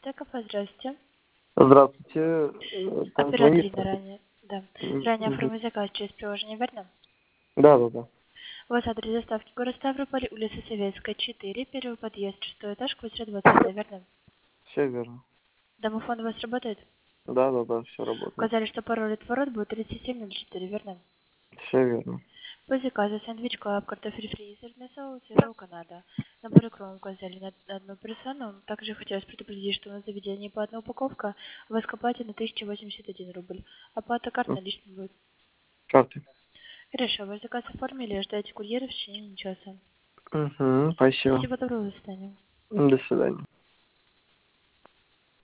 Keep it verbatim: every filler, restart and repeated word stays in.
одиннадцатое кафе, здравствуйте. Здравствуйте. э, Там Оператор звонит. Инна ранее. Да. М, Ранее мгм. оформил заказ через приложение, верно? Да, да, да. У вас адрес доставки город Ставрополь, улица Советская, четыре, первый подъезд, шестой этаж, квартира двадцать, верно? Все верно. Домофон у вас работает? Да, да, да, все работает. Указали, что пароль от ворот будет тридцать семь ноль четыре, верно? Все верно. По заказу сэндвич, клаб, картофель фри, сырный соус и ролл Канада. Набор икру указали на на одну персону. Также хотелось предупредить, что у нас в заведении по одной упаковка, у вас к оплате на тысяча восемьдесят один рубль. Оплата карт М, наличными будет. Карты. Хорошо, ваш заказ оформили, ждайте курьера в течение часа. Угу, спасибо. Всего доброго, до свидания. До свидания.